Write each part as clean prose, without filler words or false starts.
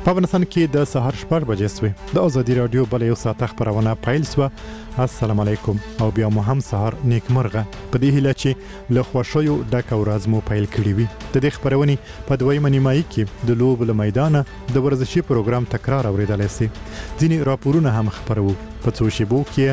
په افغانستان کې د سهار 6 بجې سوې د ازادي رادیو بل یو ساعت خبرونه پیل سو. السلام علیکم او بیا مو هم سهار نیکمرغه په دې هیله چې له خوشیو ډک ورځ مو پیل کړی وي. د دې خبرونې په دویمه نیمایي کې د لوبو له میدانه د ورزشي پروګرام تکرار اوریدلای شي. ځینې راپورونه هم خبرو په څو شیبو کې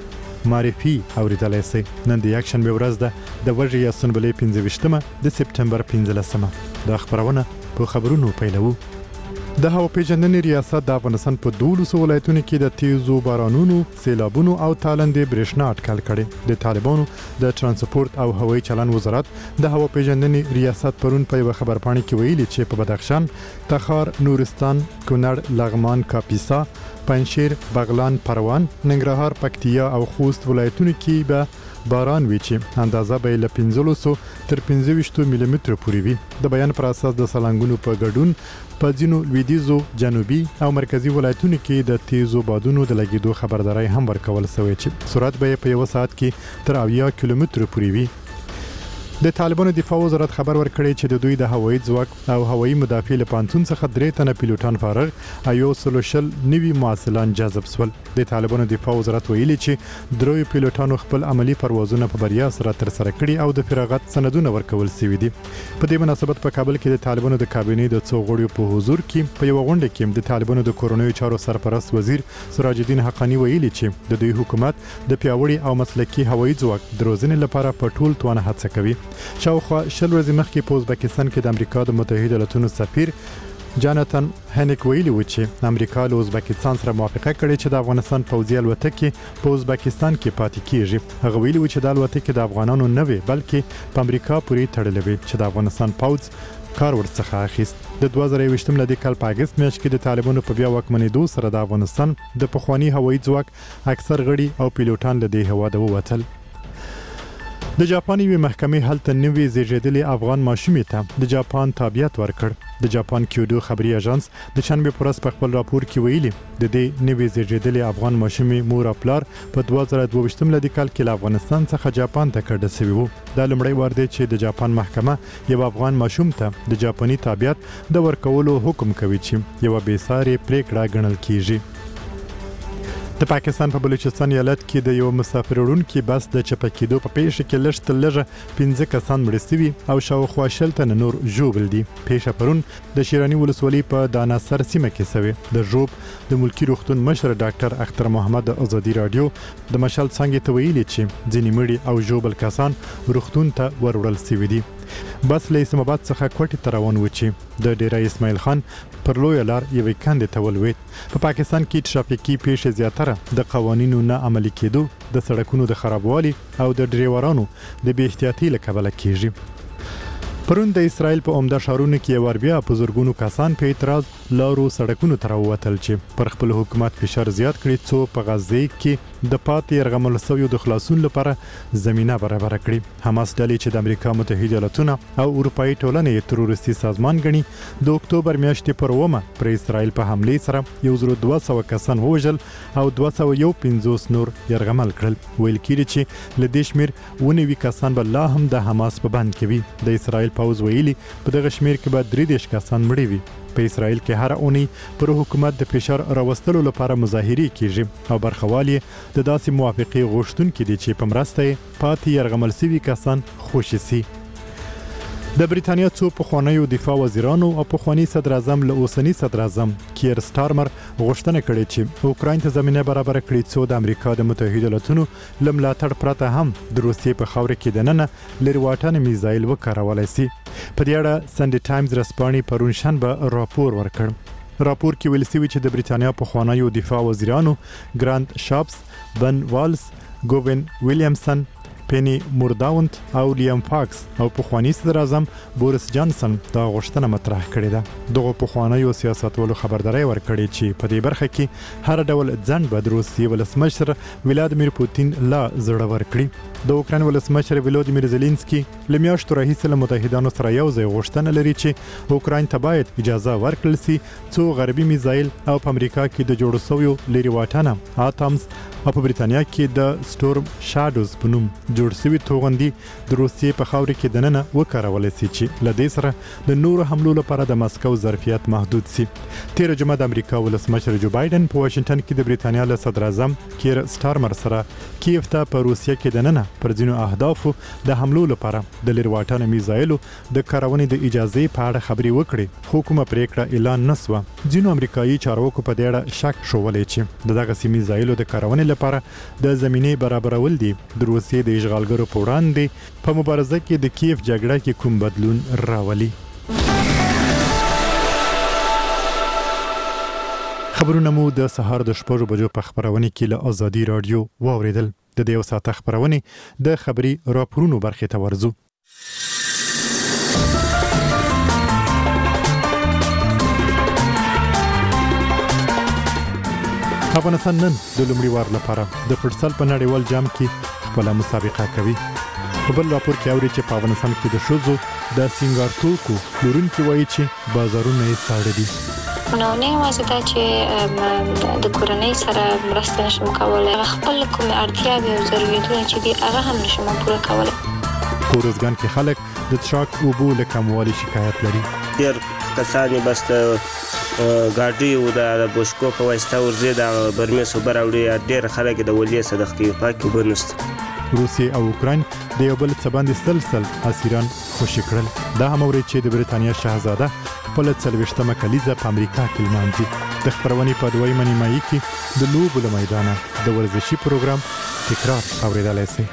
معرفي اوریدلای شي. نن د یکشنبه ورځ ده د وژې یا سنبلې 15مه د سپتمبر 15مه. د خبرونه په خبرونو پیلو. د هوا پیژندنې ریاست د افغانستان په 12 ولایتونو کې د تیزو بارانونو، سیلابونو او تالندې برېښنا اټکل کړي. د طالبانو د ترانسپورت او هوایي چلن وزارت د هوا پیژندنې ریاست پرون په یو خبرپاڼه کې ویلي چې په بدخشان، تخار، نورستان، کونړ، لغمان، کاپیسا، پنجشیر، بغلان، پروان، ننګرهار، پکتیا او خوست ولایتونو کې به باران وی چې اندازه به له 15 تر 25 ملي متر پورې وي. د بیان پر اساس د سلنګونو په ګډون په ځینو لویدیزو، جنوبي او مرکزی ولایتونو کې د تیزو بادونو د لګیدو خبرداري هم ورکول شوې چې سرعت به په یو ساعت کې تر 80 کیلومتر پورې وي. د طالبانو دفاع وزارت خبر ورکړی چې د دوی د هوایي ځواک او هوایي مدافع له پانتون څخه 3 تنه پیلوټان فارغ او یو سلوشل نوي معسلان جذب شول. د طالبانو دفاع وزارت ویلي چې دروي پیلوټانو خپل عملی پروازونه په بریا سره تر سره کړي او د فراغت سندونه ورکول شوي دي. په دې مناسبت په کابل کې د طالبانو د کابینې د څو غړیو په حضور کې په یو غونډه کې د طالبانو د کورونیو چارو سرپرست وزیر سراج الدین حقانی ویلي چې د دوی حکومت د پیاوړي او مسلکي هوایي ځواک د روزنې لپاره په ټول توان هڅه کوي. شاوخوا 10 ورځې مخکې په ازبکستان کې د امریکا د متحده ایالاتونو سفیر جاناتن هنیک ویلي و چې امریکا له ازبکستان سره موافقه کړې چې د افغانستان پوځي الوتکې په ازبکستان کې پاتې کیږي. هغه ویلي و چې د الوتکې د افغانانو نه وي بلکې په امریکا پورې تړلې وي چې د افغانستان پوځ کار ورڅخه اخیست. د 2020 ملي کال په اگست میاشت کې د طالبانو په بیا واکمنېدو سره د افغانستان د پخوانی هوایي ځواک اکثر غړي او پیلوټان له دې هواده ووتل. د جاپان یوې محکمې هلته نوې زیږیدلې افغان ماشومې ته د جاپان تابعیت ورکړ. د جاپان کیودو خبري اژانس د شنبه پر ورځ په خپل راپور کې ویلي د دې نوې زیږیدلې افغان ماشومې مور او پلار په 2022 ملي کال کې له افغانستان څخه جاپان ته کډه شوی وو. دا لومړی وار دی چې د جاپان محکمه یو افغان ماشوم ته د جاپاني تابعیت د ورکولو حکم کوي چې یو بې ساري پریکړه ګڼل کیږي. د پاکستان په بلوچستان ایالت کې د یو مسافر وړونکي بس د چپه کېدو په پیښه کې لږ 15 کسان مړ شوي او شاوخوا 60 تنه نور ژوبل دي. پیښه پرون د شیرانی ولسوالۍ په داناسر سیمه کې شوې. د ژوب د ملکی روغتون مشر ډاکټر اختر محمد د ازادي رادیو د مشال څنګه ته ویلي چې ځینې مړي او ژوبل کسان روغتون ته وروړل شوي دي. بس له اسلام آباد څخه کوټې ته روان و چې د ډیره اسماعیل خان پر لوی لار یوې کندې ته ولوېد. په پاکستان کې ترافیکي پیښې زیاتره د قوانینو نه عملي کېدو، د سړکونو د خرابوالي او د ډریورانو د بې احتیاطۍ له کبله کېږي. پرون د اسرائیل په عمده ښارونو کې یو بیا په زرګونو کسان په اعتراض لارو سړکونو ته راووتل چې پر خپل حکومت فشار زیات کړي څو په غزه کې د پاتې یرغمل شویو د خلاصون لپاره زمينه برابر کړي. حماس ډلې چې د امریکا متحده ایالاتونو او اروپאי ټولنې تروریستي سازمان ګڼي د اکتوبر میاشتې پر 1 پر اسرائیل په حمله سره 1200 کسان ووژل او 250 نور یرغمل کړل. ویل کېږي چې له دې شمیر 90 کسان به لا هم د حماس په بند کې وي. د اسرائیل پوز ویلي په دغه شمیر کې به 30 کسان مړي وي. په اسرائیل کې هر اونۍ پر حکومت د فشار راوستلو لپاره مظاهرې کیږي او برخوالي د داسې موافقې غوښتونکو دي چې په مرسته پاتې یرغمل شوي کسان خوشي شي. د بریتانیا څو پخوانیو دفاع وزیرانو او پخوانی صدر اعظم له اوسنی صدر اعظم کیر سټارمر غوښتنه کړې چې اوکراین ته زمينه برابر کړي څو د امریکا د متحده ایالاتونو لملاتړ پرته هم د روسیې په خاور کې دننه لري واټن میزایل وکارولای شي. په دې اړه سنډي ټایمز رسپانې پرون شنبه راپور ورکړ. راپور کې ویل شوی چې د بریتانیا پخوانیو دفاع وزیرانو ګرانت شاپس، بن والز، ګوین ویلیامسن، پینی مورداونت او لیام فاکس او پخوانی صدر اعظم بوریس جانسن دا غوښتنه مطرح کړې ده. دغه پخوانیو سیاستوالو خبرداري ورکړې چې په دې برخه کې هر ډول ځنډ به د روسیې ولسمشر ولادیمیر پوتین لا زړه ورکړي. د اوکراین ولسمشر ولودیمیر زيلنسکي لمیاشتو راهیسه له متحدانو سره یو ځای غوښتنه لري چې اوکراین ته باید اجازه ورکړل شي څو غربي میزایل او په امریکا کې د جوړ شویو لری واټانه اتمز او په بریتانیا کې د سټورم شادوز په نوم جوړ شوی توغندي د روسیې په خاور کې دننه وکارول شي چې له دې سره د نورو حملو لپاره د ماسکو ظرفیت محدود شي. تیر جمعه د امریکا ولسمشر جو بایدن په واشنگټن کې د بریتانیا له صدر اعظم کیر سټارمر سره کیف ته په روسیه کې دننه پر ځینو اهدافو د حملو لپاره د لری واټانه میزایلو د کارونې د اجازه په اړه خبري وکړي. حکومت پریکړه اعلان نسوه. ځینو امریکایي چارواکو په دې اړه شک شولې چې دغه سیمې میزایلو د کارونې لپاره د زمینه برابرول دي د روسیې د اشغالګرو په وړاندې په مبارزه کې د کیف جګړه کې کوم بدلون راولي. خبرونه مو د سهار د 6 بجو په خبرونه کې له ازادي رادیو واوریدل. د دې وساته خبرونه د خبري راپورونو برخه ته ورزو. افغانستان نن د لومړي وار لپاره د فوټسال په نړیوال جام کې خپل مسابقه کوي. په بل راپور کې اوري چې په افغانستان کې د شوزو د سنگار توکو پلورونکي وایي چې بازارونه یې ساړه دي. نو نه یوازې دا چې د کورنۍ سره مرسته نشم کولای، خپل کوم اړتیاوې او ضرورتونه چې دي هغه هم نشم پوره کولای. په روزګان کې خلک د څښاک اوبو له کموالي شکایت لري. ډېر کسان بس ګاډي او د بوشکو په واسطه ورځي د برمې صبر اوړي. ډېر خلک د ولې صدق کوي پاک وبنست. روسیې او اوکراین د یو بل څه باندې سلسل اسیران خوشي کړل. دا هم اوري چې د بریتانیا شاهزاده خپل 40مه کلیزه په امریکا کې لمانځي. د خبرونې په دویمه نیمایي کې د لوبو له میدانه د ورزشي پروګرام تکرار اوریدلای شي.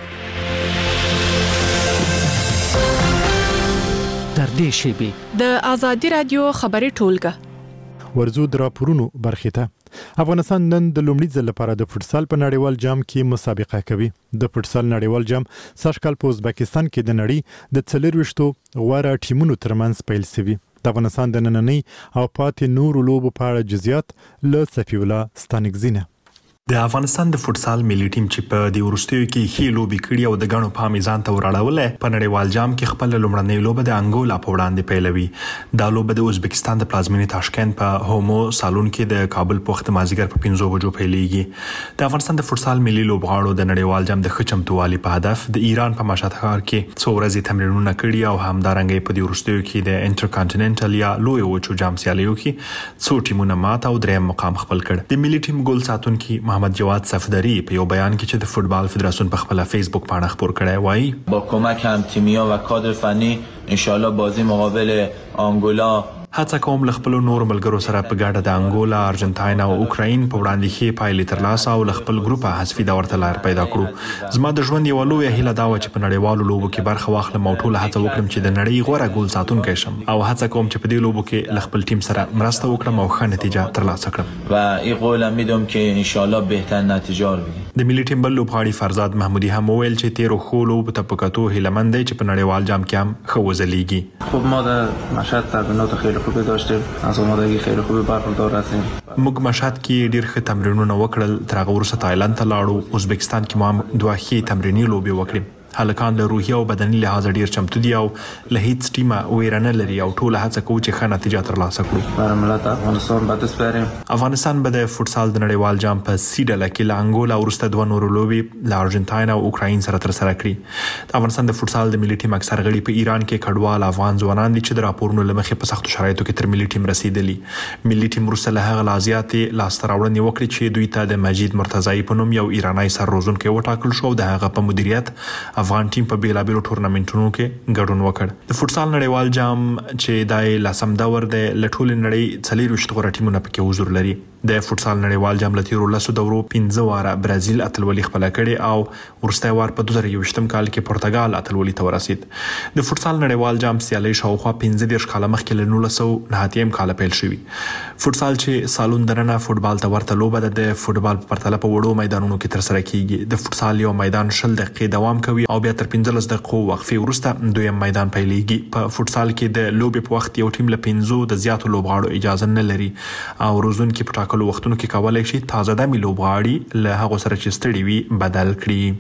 تر دې شی د ازادي رادیو خبري ټولګه ورزو د راپورونو برخه ته. افغانستان نن د لومړي ځل لپاره د فوټسال په نړیوال جام کې مسابقه کوي. د فوټسال نړیوال جام سږکال په ازبکستان کې د نړۍ د 24 غوړه ټیمونو ترمنځ پیل شوی. د افغانستان د نننۍ او پاتې نورو لوبو په اړه جزئیات له صفی الله ستانکزینه. د افغانستان د فوټسال ملي ټیم چې په د ورستیو کې هی لوبي کړي او د غنو په میزان ته وراړول په نړیوال جام کې خپل لومړنۍ لوبه د انګولا په وړاندې پیلوي. دا لوبه د ازبکستان د پلازمینې تاشکند په هومو سالون کې د کابل په وخت مازیګر په 5 بجو پیلېږي. د افغانستان د فوټسال ملي لوبغاړو د نړیوال جام د خچمتوالي په هدف د ایران په مشهد ښار کې څو ورځې تمرینونه کړي او همدارنګه په د ورستیو کې د انټرکانټیننټل یا لوی وچو جام سیالیو کې څو ټیمونه مات او دریم مقام خپل کړ. د ملي ټیم ګول ساتونکي محمد جواد صفدری په یو بیان کې چې د فوتبال فدراسیون په خپل فیسبوک باندې خبر کړی وایي با کمک هم تیمیا و کادر فنی ان شاء الله بازی مقابل آنگولا هڅه کوم خپل نور ملګرو سره په ګډه د انګولا، ارجنټاین او اوکراین په وړاندې کې پایلې ترلاسه او خپل ګروپ حذفي دا ورته لار پیدا کړو. زما د ژوند یو لوی هیله دا و چې په نړیوالو لوبو کې برخه واخلم او ټول هڅه وکړم چې د نړۍ غوړه ګول ساتونکی شم او هڅه کوم چې په دې لوبو کې خپل ټیم سره مرسته وکړم او ښه نتیجه ترلاسه کړم و این قولم میدم که ان شاء الله بهتر نتیجه رو بگیریم. د ملي ټیم بل لوبغاړي فرزاد محمودي هم وویل چې تیر خو لوب ته پکاتو هیلمند دی چې په نړیوال جام کې هم ښه وځلېږي. خب ما در مشهد تمرینات خیلی خوبی داشتیم، از آمادگی خیلی خوبی برخوردار هستیم. موږ مشهد کې ډیر ښه تمرینونه وکړل. تر هغه وروسته تایلند ته لاړو. ازبکستان کې مو هم 2 ښې تمریني لوبې وکړې. هلکان له روحي او بدني لحاظ ډیر چمتو دي او له هیڅ ټیمه ویرانه لري او ټول هڅه کوي چې ښه نتیجه ترلاسه کړي. برای ملت افغانستان به دست بیاریم. افغانستان به د فوټسال د نړیوال جام په سی ډله کې له انګولا وروسته 2 نورو لوبې له ارجنټاین او اوکراین سره ترسره کړي. د افغانستان د فوټسال د ملي ټیم اکثر غړي په ایران کې کډوال افغان ځوانان دي چې د راپورونو لمخې په سختو شرایطو کې تر ملي ټیم رسیدلي. ملي ټیم وروسته له هغه لازیاتې لاسته راوړنې وکړي چې دوی ته د مجید مرتضی په نوم یو ایرانی سر روزونکی وټاکل شو. د هغه په مدیریت افغان ټیم په بیلابیلو ټورنمنټونو کې ګډون وکړ. د فوټسال نړیوال جام چې دای لسم دور د لټول نړۍ 24 غوړه ټیمونه پکې حضور لري. د فوټسال نړیوال جام لتیرو لسو دورو 15 واره برازیل اتلولي خپل کړي او ورسته وار په 2021م کال کې پرتګال اتلولي ته ورسید. د فوټسال نړیوال جام سیالي شاوخوا 15 کال مخکې له 1990 کال پیل شوی. فوټسال چې سالون درنه فوتبال ته ورته لوبه ده د فوتبال په پرتله په وړو میدانونو کې تر سره کیږي. د فوټسال یو میدان 10 دقیقې دوام کوي او بیا تر 15 دقیقو وقفه وروسته دویم میدان پیلېږي. په فوټسال کې د لوبې په وخت یو ټیم له 15 د زیاتو لوبغاړو اجازه نه لري او روزونکي په ټاکلو وختونو کې کولای شي تازه دمي لوبغاړي له هغه سره چې ستړي وي بدل کړي.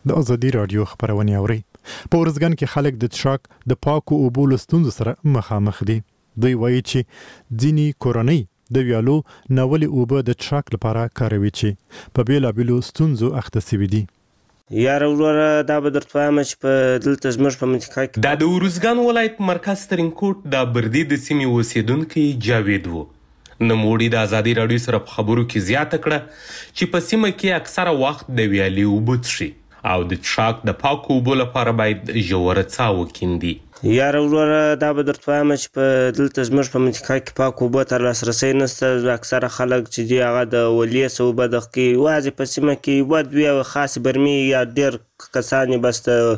د ازادي رادیو خبرونه اوري. په ورځګن کې خلک د څښاک د پاکو اوبو له ستونزو سره مخامخ دي. دوی وایي چې ځینې کورنۍ د ویالو ناولې اوبه د څښاک لپاره کاروي چې په بیلابیلو ستونزو اخته شوي دي. یاره وروره دا به درته وایم چې په دلته زموږ په منطقه کې دا د ورځګان ولایت مرکز ترینکوټ د بردي د سیمې اوسیدونکی جاوید وو. نوموړي د ازادي رادیو سره په خبرو کې زیاته کړه چې په سیمه کې اکثره وخت د ویالې اوبه څښي او د څښاک د پاکو اوبو لپاره باید ژوره څاه وکیندي. یاره وروره دا به درته وایم چې په دلته زموږ په منطقه کې پاکو اوبو ته لاسرسی نشته. اکثره خلک چې دي هغه د ولې څه اوبه دغه کوي. یوازې په سیمه کې یوه دوې خاصې برمې یا ډېر کسان یې بس د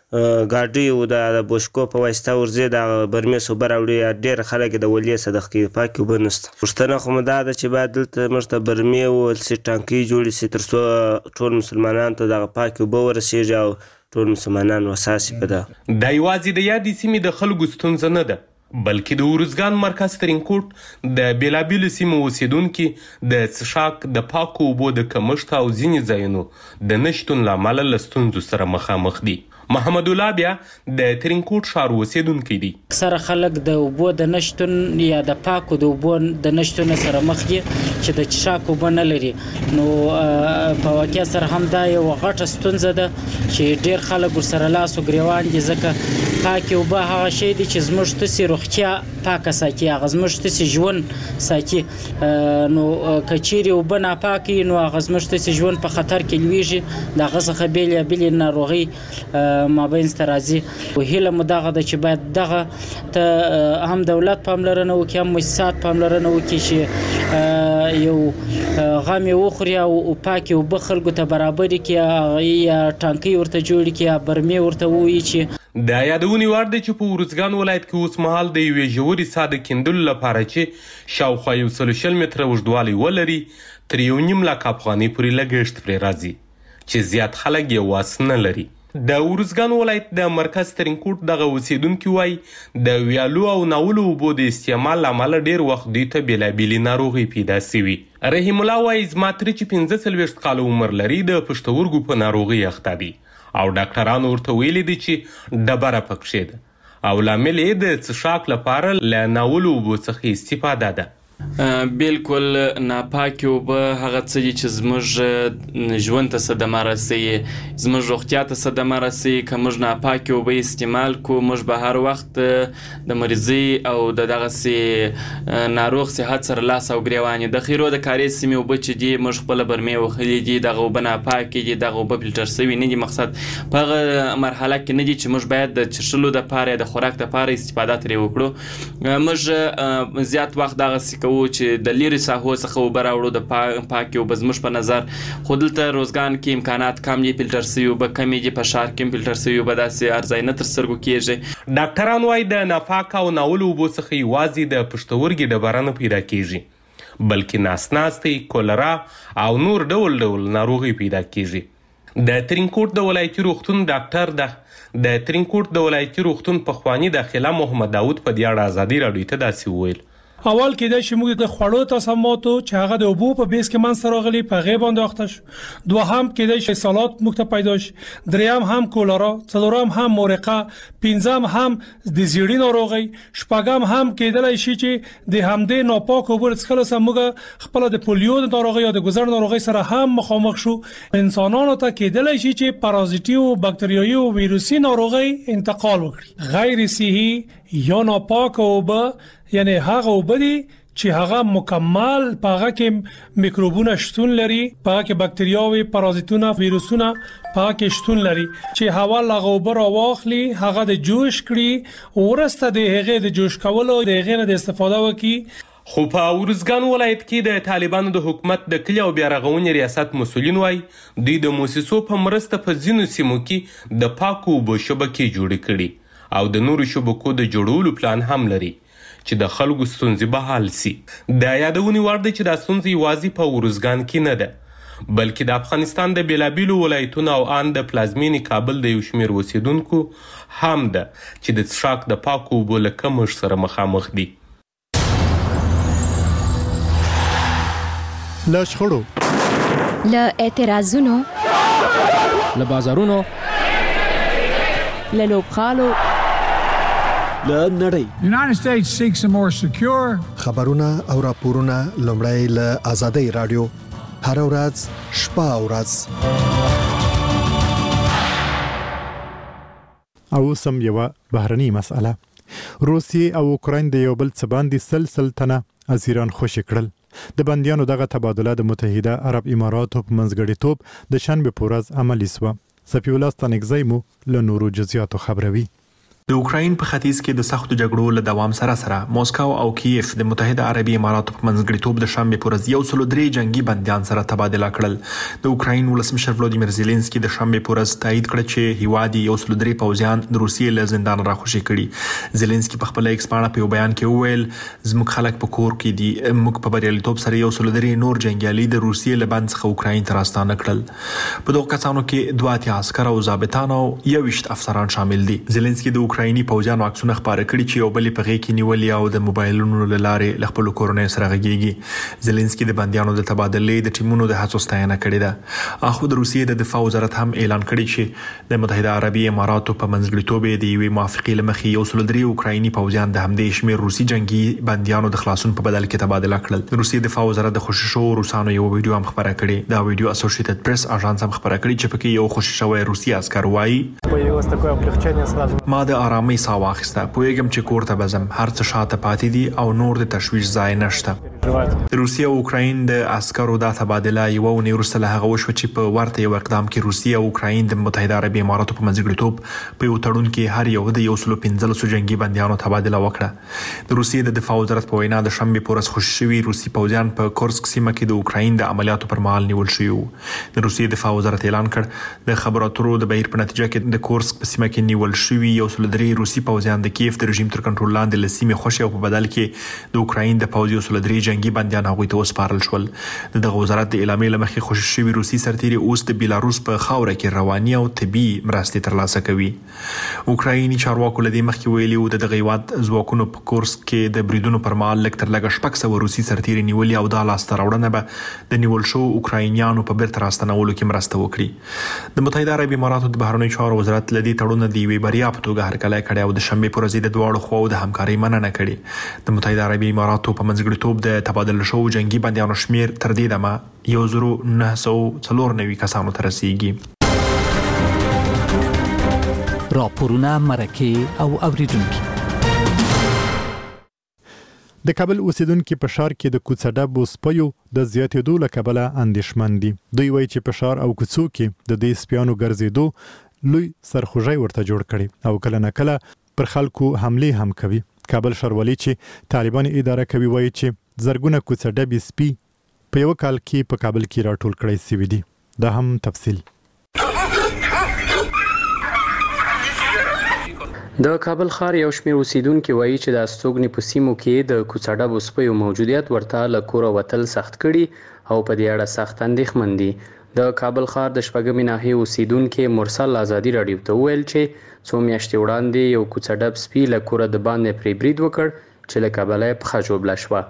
ګاډیو د بوشکو په واسطه ورځي د برمې اوبه راوړي. یا ډېر خلک د ولې څه دغه کوي. پاکې اوبه نشته. پوښتنه خو مو دا ده چې باید دلته موږ ته برمې وولسي ټانکۍ جوړې سي تر څو ټول مسلمانانو ته دغه پاکې اوبه ورسېږي او ټول مسلمانان وساسي په ده. دا یوازې د یادې سیمې د خلکو ستونزه نه ده بلکې د ورځګان مرکز ترینکوټ د بیلابیلو سیمو اوسیدونکي د څښاک د پاکو اوبو د کمښت او ځینې ځایونو د نشتون له امله له ستونزو سره مخامخ دي. محمد الله بیا د ترینکوټ ښار اوسیدونکی دی. اکثره خلک د اوبو د نشتون یا د پاکو د اوبو د نشتون سره مخ دي چې د څښاک اوبه نه لري. نو په واقع سره هم دا یو غټه ستونزه ده چې ډېر خلک ورسره لاس او ګریوان دي ځکه پاکې اوبه هغه شی دي چې زموږ تاسې روغتیا پاکه ساتي. هغه زموږ تاسې ژوند ساتي. نو که چیرې اوبه ناپاکې نو هغه زموږ تاسې ژوند په خطر کې لویږي. د هغه څخه بېلې ناروغۍ مابینځته راځي. هیله مو دغه ده چې باید دغه ته هم دولت پاملرنه وکړي هم مؤسسات پاملرنه وکړي چې یو غم یې وخوري او پاکې اوبه خلکو ته برابرې کړي یا ټانکۍ ورته جوړې کړي یا برمې ورته ووایي چې دا یادونې وړ دی چې په ورځګان ولایت کې اوس مهال د یوې ژورې څاه د کیندلو لپاره چې شاوخوا 120 متره اوږدوالی ولري تر 1.5 لک افغانۍ پورې لګښت پرې راځي چې زیات خلک یې واس نه لري. د ورځګان ولایت د مرکز ترینکوټ دغه اوسیدونکي وایي د ویالو او ناولو اوبو د استعمال له امله ډېر وخت دوی ته بېلابېلې ناروغۍ پیدا سوي. رحیم الله وایي زما تره چې 45 کاله عمر لري د پښتورګو په ناروغۍ اخته دی او ډاکټرانو ورته ویلي دي چې ډبره پکښې ده او لامل یې د څښاک لپاره له ناولو اوبو څخه استفاده ده. بالکل ناپاکې اوبه هغه څه دي چې زموږ ژوند ته صدمه رسوي زموږ روغتیا ته صدمه رسوي. که موږ ناپاکې اوبه استعمال کړو موږ به هر وخت د مریضۍ او د دغسې ناروغ صحت سره لاس او ګریوان د خیرو د کارې سیمې اوبه چې دي موږ خپله برمې وهلې دي دغه اوبه ناپاکې دي دغه اوبه فلټر شوي نه دي. مقصد په هغه مرحله کې نه دي چې موږ باید د څښلو دپاره یا د خوراک دپاره استفاده ترې وکړو. موږ زیات وخت دغسې کوو چې د لیرې ساحو څخه اوبه راوړو د پاکې اوبه زموږ په نظر. خو دلته روزګان کې امکانات کم دي فلټر شوي اوبه کمې دي. په ښار کې هم فلټر شوي اوبه داسې هر ځای نه تر سترګو کېږي. ډاکټران وایي د ناپاکه او ناولو اوبو څخه یوازې د پښتورګي ډبره نه پیدا کېږي بلکې ناسناستې کولرا او نور ډول ډول ناروغۍ پیدا کېږي. د ترینکوټ د ولایتي روغتون ډاکټر د ترینکوټ د ولایتي روغتون پخواني داخله محمد داود په دې اړه ازادي رادیو ته داسې وویل. اول کېدای شي موږ د خوړو تصماتو چې هغه د اوبو په بیس کې منځ راغلي په غیب باندې اخته شو. دوهم کېدای شي سالات موږ ته پیدا شي. دریم هم کولرا، څلورم هم مورقه، پنځم هم د زیړی ناروغي، شپږم هم کېدای شي چې د همدې ناپاک اوبو څخه سره موږ خپل د پولیو ناروغي یا د ګزر ناروغي سره هم مخامخ شو. انسانانو ته کېدای شي چې پارازیتي او باکتریایي او ویروسي ناروغي انتقال وکړي. غیر صحي یا ناپاک اوبه یعنی هغه اوبه دي چې هغه مکمل په هغه کې میکروبونه شتون لري، په هغه کې باکتریاوي، پارازیتونه، ویروسونه په هغه کې شتون لري چې هوا لغه اوبه راواخلي هغه د جوش کړي ورسته د هغه د جوش کولو د هغه نه د استفاده وکړي. خو په ورځګان ولایت کې د طالبانو د حکومت د کلی او بیا رغونې ریاست مسولین وایي دوی د موسسو په مرسته په ځینو سیمو کې د پاکو اوبو شبکې جوړې کړي او د نورو شبکو د جوړولو پلان هم لري چې د خلکو ستونزې به حل سي. دا یادونې وړ دی چې دا ستونزه یوازې په ورځګان کې نه ده بلکې د افغانستان د بیلابیلو ولایتونو او ان د پلازمینې کابل د یو شمېر اوسیدونکو هم ده چې د څښاک د پاکو اوبو له کمښت سره مخامخ دي. له شخړو، له اعتراضونو له بازارونو، له لوبغالو، له نړۍ. United States seeks a more secure. خبرونه او راپورونه لومړی له آزادۍ رادیو هر ورځ شپه او ورځ. او سم یو بهرنی مسأله. روسیې او اوکراین د یو بل څه باندې سلسل تنه اسیران خوشي کړل. د بندیانو دغه تبادله د متحده عرب اماراتو په منځګړیتوب د شنبه په ورځ عملي شوه. سفی الله ستانکزی مو له نورو جزئیاتو خبروي. د اوکراین په ختیځ کې د سختو جګړو له دوام سره موسکو او کیف د متحده عربي اماراتو په منځګړیتوب د شنبه په ورځ 103 جنگي بندیان سره تبادله کړل. د اوکراین ولسمشر ولادیمیر زيلنسکي د شنبه په ورځ تایید کړ چې هیواد 103 پوځیان د روسیې له زندان راخوشي کړي. زيلنسکي په خپل ایکس باندې په بیان کې وویل زموږ خلک په کور کې دي، موږ په بریالیتوب سره 103 نور جنگیالي د روسیې له بند څخه اوکراین ته راستانه کړل. په دغه کسانو کې 2 عسكر او ضابطان او 21 افسران شامل دي. زيلنسکي د اوکرایني پوځیانو عکسونه خبره کړي چې یو بل په غي کې نیولې او د موبایلونو لاره ل خپل کورنۍ سره غږیږي. زيلنسکي د بندیانو د تبادلې د ټیمونو د هڅو ستاینه کړې ده. اخو د روسیې د دفاع وزارت هم اعلان کړی چې د متحده عربي اماراتو په منځګړیتوب د یوې موافقې لمخې 103 اوکرایني پوځیان د همدې شمیر روسي جنگي بندیانو د خلاصون په بدل کې تبادله کړل. د روسیې دفاع وزارت د خوشی شو روسانو یو ویډیو هم خبره کړې. دا ویډیو اسوسییټډ پریس اژانس هم خبره کړې چې پکې یو خوشی شوی روسي عسكر وایي ما د آرامۍ ساه واخیسته، پوهیږم چې کور ته بزم، هر څه شاته پاتې دي او نور د تشویش ځای نشته. روسیه او اوکراین د عسکرو د تبادله یو ونې وروسته له هغه وشو چې په ورته یو اقدام کې روسیه او اوکراین د متحده عربي اماراتو په منځګړیتوب په یو تړون کې هر یو د 115 جنگي بندیانو تبادله وکړه. د روسیې د دفاع وزارت په وینا د شنبه په ورځ خوشي شوي روسي پوځیان په کورسک سیمه کې د اوکراین د عملیاتو پر مهال نیول شوي وو. د روسیې دفاع وزارت اعلان کړ د خبرو اترو د بهیر په نتیجه کې د کورسک په سیمه کې نیول شوي 103 روسي پوځیان د کیف د رژیم تر کنټرول لاندې لسیمه خوشي او په بدل کې د اوکراین د پوځي 103 جنگي بندیان هغوی ته وسپارل شول. دغه وزارت د اعلامیې لمخې خوشي شوي روسي سرتیري اوس د بیلاروس په خاوره کې رواني او طبي مرستې ترلاسه کوي. اوکرایني چارواکو لدې مخکې ویلي و د دغه هیواد ځواکونو په کورس کې د بریدونو پر مهال لږ تر لږه 600 روسي سرتیري نیولي او دا لاسته راوړنه به د نیول شو اوکراینیانو په بیرته راستنولو کې مرسته وکړي. د متحده عربي اماراتو د بهرنیو چارو وزارت لدې تړون د یوې بریا په توګه هرکلی کړی او د شنبه پر ورځ د دواړو خواو د همکارۍ مننه کړې. د متحده عربي اماراتو په منځګړیتوب د تبادله شوو جنگي بندیانو شمیر تر دې دمه 1994 کسانو ته رسیږي. راپورونه مرکه او اوریدونکو. د کابل اوسیدونکو په ښار کې د کوڅه‌ډبو سپیو د زیاتېدو له کبله اندېښمن دي. دوی وایي چې په ښار او کوڅو کې د دې سپیانو ګرځېدو لوی سرخوږی ورته جوړ کړي او کله نه کله پر خلکو حمله هم کوي. کابل ښاروالي چې طالبان اداره کوي وایي چې زرګونه کوڅه‌ډبې سپي په یو کال کې په کابل کې راټول کړي سوي دي. دا هم تفصیل. د کابل ښار یو شمېر اوسیدونکو وایي چې د استوګنې په سیمو کې د کوڅه‌ډبو سپیو موجودیت ورته له کوره وتل سخت کړي او په دې اړه سخت اندېښمن دي. د کابل ښار د شپږمې ناحیې اوسیدونکو مرسل آزادي رادیو ته وویل چې څو میاشتې وړاندې یو کوڅه‌ډب سپي له کوره د باندې پرې برید وکړ چې له کابله یې پښه ژوبله شوه.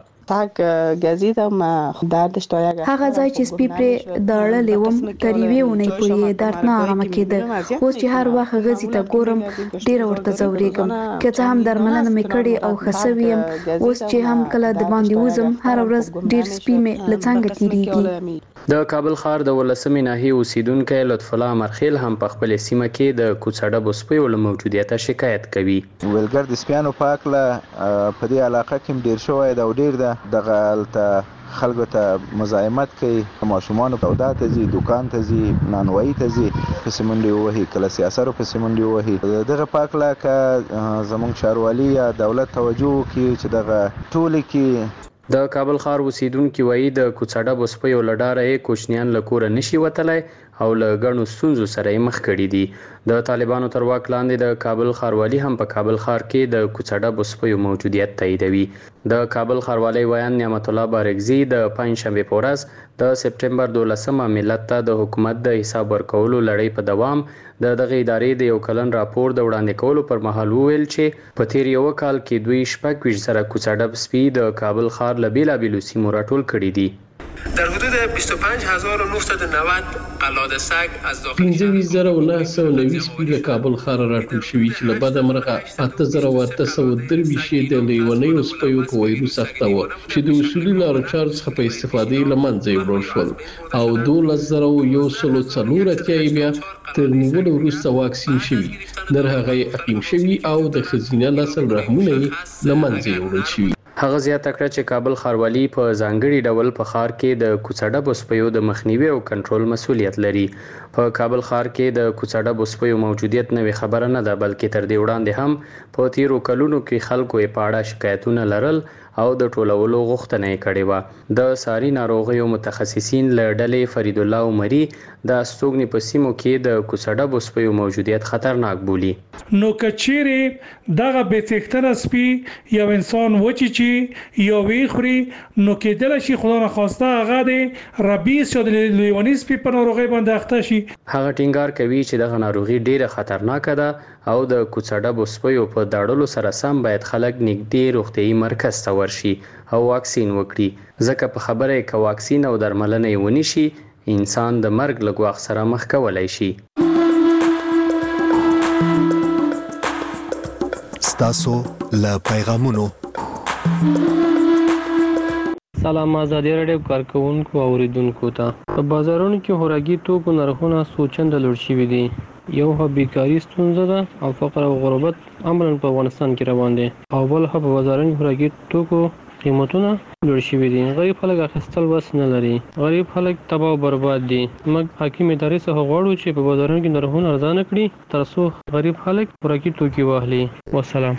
هغه ځای چې سپي پرې داړلې وم تر یوې اونۍ پورې دردناک کېده. اوس چې هر وخت غزي ته ګورم ډېره ورته ځورېږم. که څه هم درملنه مې کړې او ښه سوې یم، اوس چې هم کله د باندې وځم هر ورځ ډېر سپي مې له څنګه تېرېږي. د کابل ښار د 18مې ناحیې اوسیدونکی لطف الله مرخیل هم په خپل سیمه کې د کوڅه‌ډبو سپیو له موجودیته شکایت کوي. ولګر د سپیانو په اړه په دې علاقه کې ډیر شوی دا ډیر دغه خلکو ته مزاحمت کوي. ماشومان په وداته ځي، دکان ته ځي، نانوایي ته ځي، په سیمونډي وهي، کله سیاسرو په سیمونډي وهي. دغه پاکله که زموږ ښاروالي یا دولت توجه وکړي چې دغه ټولې کې د کابل ښار اوسیدونکو وایي د کوڅه‌ډبو سپیو له ډاره یې کوچنیان له کوره نشي وتلی او له ګڼو ستونزو سره یې مخ کړي دي. د طالبانو تر واک لاندې د کابل ښاروالي هم په کابل ښار کې د کوڅه‌ډبو سپیو موجودیت تاییدوي. د کابل ښاروالۍ ویان نعمت الله بارکزي د پنځشنبې په ورځ د سپټمبر 12 ملت ته د حکومت د حساب ورکولو لړۍ په دوام د دغه ادارې د یو کلن راپور د وړاندې کولو پر مهال وویل چې په تیر یو کال کې دوی 26 زره کوڅه‌ډب سپي د کابل ښار له بیلابیلو سیمو راټول کړي دي. در حدود 25990 قلاده سگ از داخل 15990 سپي له کابل ښار راټول شوي چې له بده مرغه 8823 د لیونیو سپیو په وایروس اخته و چې د اصولي لارو چارو څخه په استفادې له منځه وړل شول او 12140 بیا تر نیولو وروسته واکسین شوي در هغه عقیم شوي او د خزینه نسل رحمونه له منځه وړل شوي. هغه زیاته کړه چې کابل ښاروالي په ځانګړي ډول په ښار کې د کوڅه‌ډبو سپیو د مخنیوي او کنټرول مسؤلیت لري. په کابل ښار کې د کوڅه‌ډبو سپیو موجودیت نوې خبره نه ده، بلکې تر دې وړاندې هم په تیرو کلونو کې خلکو یې په اړه شکایتونه لرل او د ټولولو غوښتنه یې کړې وه. د ساري ناروغیو متخصصین له ډلې فرید الله عمري د استوګنې په سیمو کې د کوڅه‌ډبو سپیو موجودیت خطرناک بولي. نو کچېرې دغه بې څښتنه سپي یو انسان وچیچي یا ویخوري نو کېدلی شي خدا نخواسته هغه د ربیس یا د لیوني سپي په ناروغۍ باندې اخته شي. هغه ټینګار کوي چې دغه ناروغي ډیره خطرناکه ده او د کوڅه‌ډبو سپیو په داړلو سره سم باید خلک نږدې روغتیايي مرکز ته ورشي او واکسین وکړي، ځکه په خبره کې واکسین او درملنه یې ونشي انسان د مرګ له ګواښ سره مخ کولای شي. ستاسو له پیغامونو. سلام آزادي راډیو کارکونکو او اوریدونکو ته. په بازارونو کې خوراکي توکو نرخونه سوچنده لوړ شوي دي. یو بیکاری ستونزه ده او فقر او غربت عملاً په افغانستان کې روان دي او بل په بازارونو خوراکي توکو قیمتونه لوړ شوي دي. غریب خلک اخیستل وس نه لري، غریب خلک تباہ او برباد دي. موږ حاکم ادارې څخه غواړو چې په بازارونو کې نرخونه ارزانه کړي ترڅو غریب خلک خوراکي توکي واخلي. والسلام.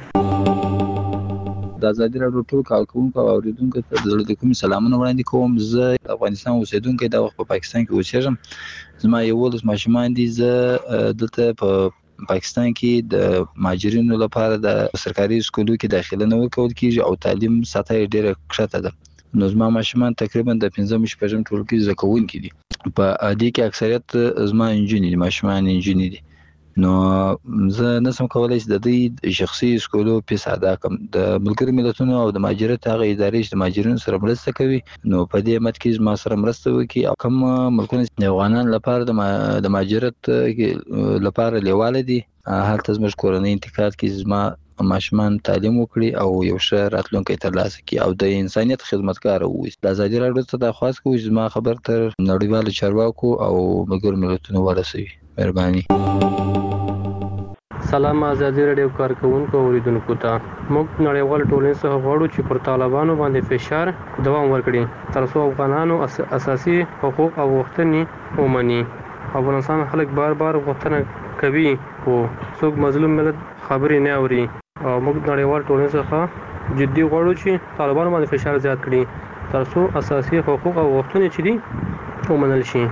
د آزادي راډیو ټول کارکونکو او اوریدونکو ته د زړه د کومې سلامونه وړاندې کوم. زه افغانستان اوسیدونکی د وخت په پاکستان کې اوسېږم. زما 11 ماشومان دي. زه دلته په پاکستان کې د مهاجرینو لپاره د سرکاري سکولو کې داخله نه ورکول کیږي او تعلیم سطح ډیره کښته ده. نو زما ماشومان تقریبا د 15 ټولګي زده کوونکي دي. په دې کې اکثریت زما انجونې دي، ماشومان انجونې دي. نو زه نسم کولای چې د دې شخصي سکولو پیسې ادا کړم. د ملګرو ملتونو او د مهاجرت هغه ادارې چې د مهاجرینو سره مرسته کوي نو په دې مت کې زما سره مرسته وکړي او کوم ملکونه د افغانانو لپاره د مهاجرت لپاره لیواله دي هلته زموږ کورنۍ انتقاد کې زما ماشومان تعلیم وکړي او یو ښه راتلونکی ترلاسه کړي او د انسانیت خدمتګار واوسي. د آزادي راډیو څخه درخواست کوم چې زما خبر تر نړیوالو چارواکو او ملګرو ملتونو ورسوي. مهرباني. سلام آزادي راډیو کارکونکو او اوریدونکو ته. موږ نړیوال ټولنې څخه غواړو چې پر طالبانو باندې فشار دوام ورکړي ترڅو افغانانو اساسي حقوق او غوښتنې ومني. افغانستان خلک بار غوښتنه کوي خو څوک مظلوم ملت خبرې نه اوري او موږ نړیوال ټولنې څخه جدي غواړو چې طالبانو باندې فشار زیات کړي ترڅو اساسي حقوق او غوښتنې چې دي ومنل شي.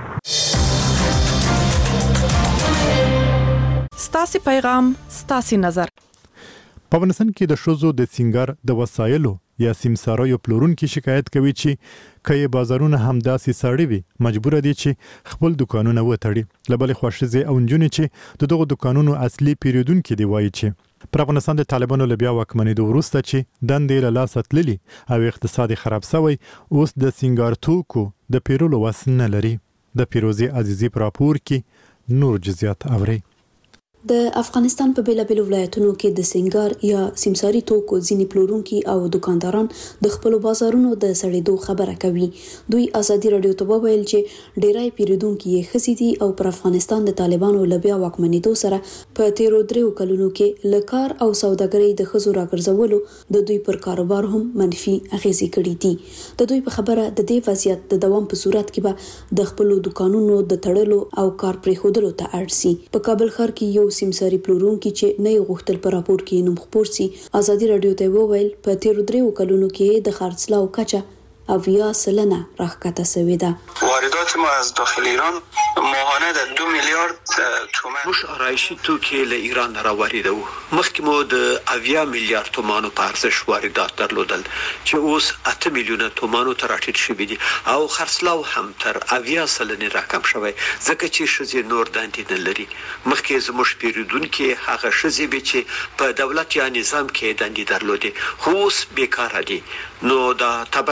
ستاسو پیغام ستاسو نظر. په افغانستان کې د شوزو د سنگار د وسایلو یا سیمسارایو پلورونکي شکایت کوي چې کای بازارونه همداسې ساړي وي مجبور دي چې خپل دکانونه وتړي. لبل خوشزه او نجونې چې دغه دکانونو اصلي پیریدونکو دی وایي چې پر افغانستان د طالبانو لبیا واکمنۍ د وروسته چې دندې له لاس تللي او اقتصادي خراب شوی اوس د سنگار توکو د پیرولو وس نه لري. د پیروزي عزیزي پراپور کې نور جزئیات اوري. د افغانستان په بیلابیلو ولایتونو کې د سنگار یا سیمساري توکو ځینې پلورونکي او دکانداران د خپل بازارونو د سړېدو خبره کوي. دوی آزادي راډیو ته وویل چې ډیری پیرودونکي یې ښځې دي او پر افغانستان د طالبانو له بیا واکمنېدو سره په تیرو 3 کلونو کې له کار او سوداګرۍ د ښځو راګرځولو د دوی پر کاروبار هم منفي اغېزې کړې دي. د دوی په خبره د دې وضعیت د دوام په صورت کې به د خپل دکانونو د تړلو او کار پرېښودلو ته اړ شي. په کابل ښار کې یو سیمساري پلورونکي چې نه غوښتل پر راپور کې نوم خپور سي آزادي راډیو ته وویل په تیرو 3 کلونو کې د خرڅلاو کچه 80% راکته شوې ده. واردات ما از داخل ایران ماهانه د 2 میلیارد تومان مش آرایشی توکي له ایران راوړیدو. مخکې مو د 80 میلیارد تومانو په ارزش واردات درلودل چې اوس 8 میلیونه تومانو ته راټیټ شوی دي او خرڅلاو هم تر 80% راکم شوی ځکه چې شذې نور دندې نه لري. مخکې زموږ پیرودونکو هغه شذې به چې په دولت یا نظام کې دندې درلودي خو اوس بیکاره دي. نو دا طبعا زموږ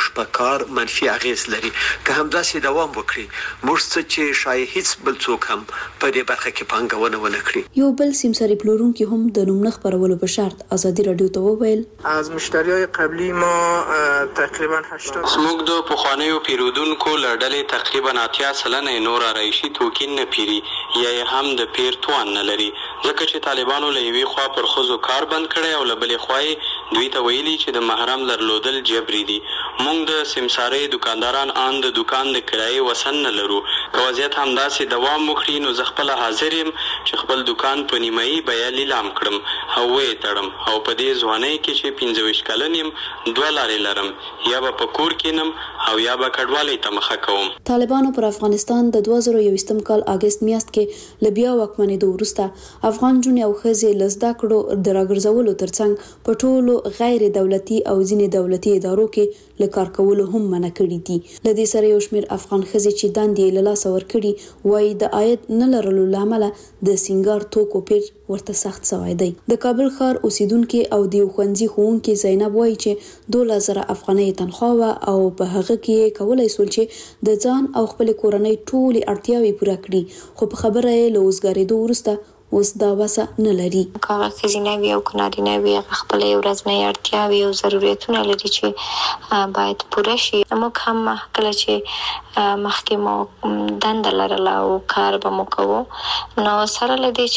زموږ په کار منفي اغیز لري. که همداسې دوام وکړي موږ څه چې شاید هیڅ بل څوک هم په دې برخه کې پانګونه ونه کړي. یو بل سیمساري پلورونکي هم د نوم نه خپرولو په شرط ازادي رادیو ته وویل از مشتریای قبلی ما تقریبا 80 موږ د پخوانیو پیرودونکو له ډلې تقریبا 80% نور آرایشي توکین نه پیري یا هم د پیر توان نه لري، ځکه چې طالبانو له یوې خوا پر ښځو کار بند کړی او له بلې خوا یې دوی ته ویلي چې د محرم درلودل جبري دي. موږ د سمسارۍ دکانداران ان د دکان د کرایې وسن نه لرو. که وضعیت همداسې دوام وکړي نو زه خپله حاضر یم چې خپل دکان په نیمایي بیه لیلام کړم او ویې تړم او په دې ځوانۍ کې چې 25 کلن یم 2 لارې لرم، یا به په کور کینم او یا به کډوالۍ ته مخه کوم. طالبانو پر افغانستان د 2021 کال اگست میاشت کې لبیا واکمنېدو وروسته افغان جونې او ښځې له زده کړو د راګرځولو ترڅنګ په ټولو غیر دولتي او ځینې دولتي ادارو کې له کار کولو هم منع کړي دي. له دې سره یو شمېر افغان ښځې چې دندې له لاسه ورکړي وایي د عاید نه لرلو له امله د سینګار توکو پیر ورته سخت سوی دی. د کابل ښار اوسیدونکي او د یو ښوونځي ښوونکي زینب وایي چې 12,000 افغانۍ تنخواه وه او په هغه کې کولای سول چې د ځان او خپل کورنۍ ټولې اړتیاوې پوره کړي، خو په خبره یې له وزګارېدو وروسته اوس دا وسه نه لري. هغه ښځینه وي او که نارینه وي هغه خپل ورځنۍ اړتیاوې او ضرورتونه لري چې باید پوره شي. موږ هم کله چې مخکې مو دنده لرله او کار به مو کوو نو سره له دې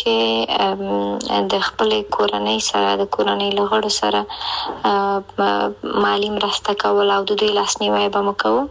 چې د خپلې کورنۍ سره د کورنۍ له غړو سره مالي مرسته کول او د دوی لاسنیوی به مو کوو.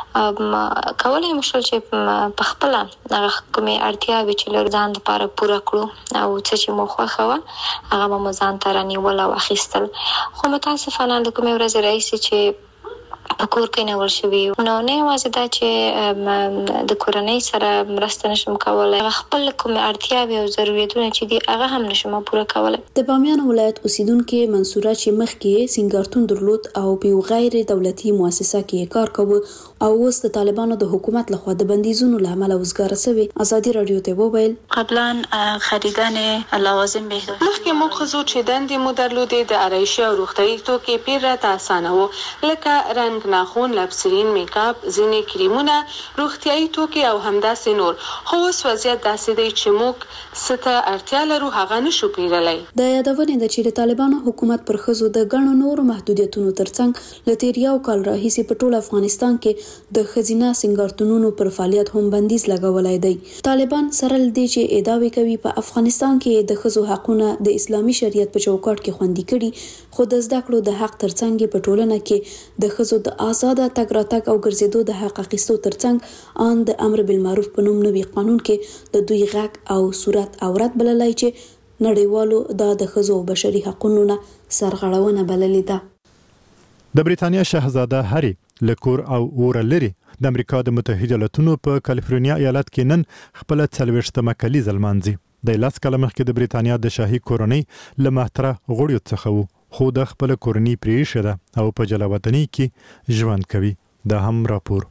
کولی مو شول چې په خپله هغه کومې اړتیاوې چې لږ ځان دپاره پوره کړو او څه چې مو خوښه وه هغه به مو ځان ته رانیول او اخیستل. خو متاسفانه د کومې ورځې راهیسې چې په کور کې نیول شوي نو نه یوازې دا چې د کورنۍ سره مرسته نشم کولی، هغه خپل کومې اړتیاوې او ضرورتونه چې دي هغه هم نشم پوره کولی. د بامیان ولایت اوسیدونکي منصوره چې مخکې سینګارتون درلود او په یو غیر دولتي مؤسسه کې کار کوي او اوس د طالبانو د حکومت لخوا د بندیزونو له امله وزګاره شوی، ازادي رادیو ته وویل قبلا خریدن لوازم بهداشت مخکې موږ ښځو چې دندې مو درلودې د آرایشي او روغتیایي توکي پیر راته اسانه وو، لکه رنګ ناخون، لبسرین، میک اپ، ځینې کریمونه، روغتیایي توکي او همداسې نور. خو اوس وضعیت داسې دی چې موږ څه ته اړتیا لرو هغه نشو پیرلی. د یادونې ده چې د طالبانو حکومت پر ښځو د ګڼو نورو محدودیتونو ترڅنګ له تیر یو کال راهیسې په ټول افغانستان کې د ښځینه سینګارتونونو پر فعالیت هم بندیز لګولی دی. طالبان سره له دې چې ادعاوې کوي په افغانستان کې د ښځو حقونه د اسلامي شریعت په چوکاټ کې خوندي کړي، خو د زده کړو د حق ترڅنګ په ټولنه کې د ښځو د آزاده تګ راتګ او ګرځېدو د حق اخیستو ترڅنګ ان د امر بالمعروف په نوم نوي قانون کې د دوی غږ او صورت عورت بللی چې نړیوالو دا د ښځو او بشري حقونو نه سرغړونه بللې ده. د بریتانیا شاهزاده هری له کور او اوره لري د امریکا د متحده ایالاتونو په کالیفورنیا ایالت کې نن خپل 40مه کلیزه لمانځي. د 10 کاله مخکې د بریتانیا د شاهي کورنۍ له مهتره غړیو څخه وو، خو د خپل کورنۍ پریښه ده او په جلا وطني کې ژوند کوي. دا هم راپور.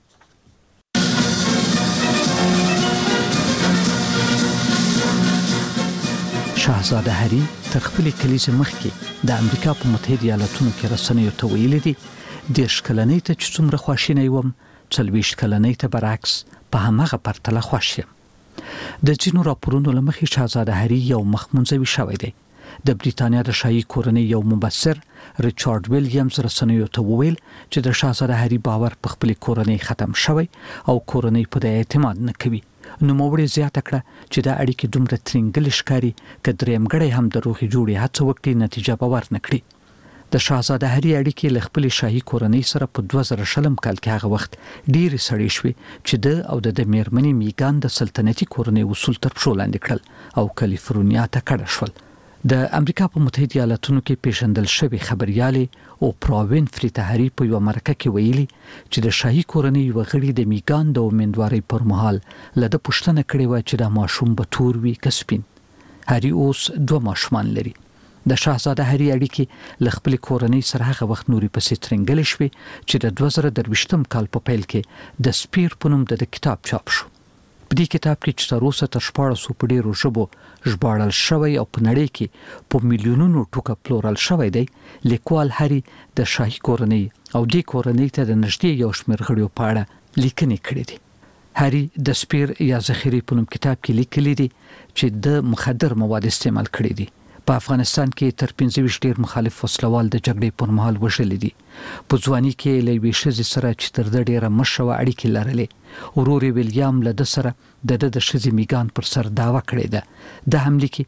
شاهزاده هری تر خپلې کلیزې مخکې د امریکا په متحده ایالاتونو کې رسنیو ته ویلي دي 10 کلنۍ ته چې څومره خواشینی وم 40 کلنۍ ته برعکس په همغه پرتله خوښ یم. د ځینو راپورونو له مخې شاهزاده هری یو مخمنځوي شوی دی. د بریتانیا د شاهي کورنۍ یو مبصر ریچارډ ویلیامز رسنیو ته وویل چې د شاهزاده هری باور په خپل کورنۍ ختم شوی او کورنۍ په دې اعتماد نه کوي. نوموړي زیاته کړه چې دا اړیکې دومره ترنګل ښکاري که درېمګړی هم د روغې جوړې هڅه وکړي نتیجه به ورنه کړي. د شاهزاده هری اړیکې له خپل شاهي کورنۍ سره په 2000 کال کې هغه وخت ډېرې سړې شوې چې د او د میرمنې میګان د سلطنتي کورنۍ اصول تر پښو لاندې کړل او کالیفورنیا ته کډه شول. د امریکا په متحده ایالاتونو کې پیژندل شوی خبريالې او پراوین فریتهری په یو مرکه کې ویلي چې د شاهي کورنۍ وغړي د میګان د امیندوارۍ پر مهال لده پښتنه کړې و چې د ماشوم به تور وي کسپین. هری اوس 2 ماشومان لري. د شاهزاده هری اړیکې له خپل کورنۍ سره هغه وخت نوري پسې ترنګل شوې چې د 2023 کال په پیل کې د سپیر په نوم د کتاب چاپ شو. په دې کتاب کې چې تر اوسه تر 1400 په ډیرو ژبو ژباړل شوی او په نړۍ کې په میلیونونو ټوکه پلورل شوی دی، لیکوال هری د شاهي کورنۍ او د کورنۍ ته د نږدې یو شمېر غړیو په اړه لیکنې کړې دي. هری د سپیر یا ذخیره په نوم کتاب کې لیکلي دي چې د مخدر مواد استعمال کړي دي. په افغانستان کې تر 15 ډیر مخالف وسلوال د جګړې پر مهال وژل دي. په ځواني کې لوي شذ سره چې تر د ډیره مشوه اړیکې لرلې. ورور ویلیام له د سره د شذ میګان پر سر داوا کړې ده. د حمله کې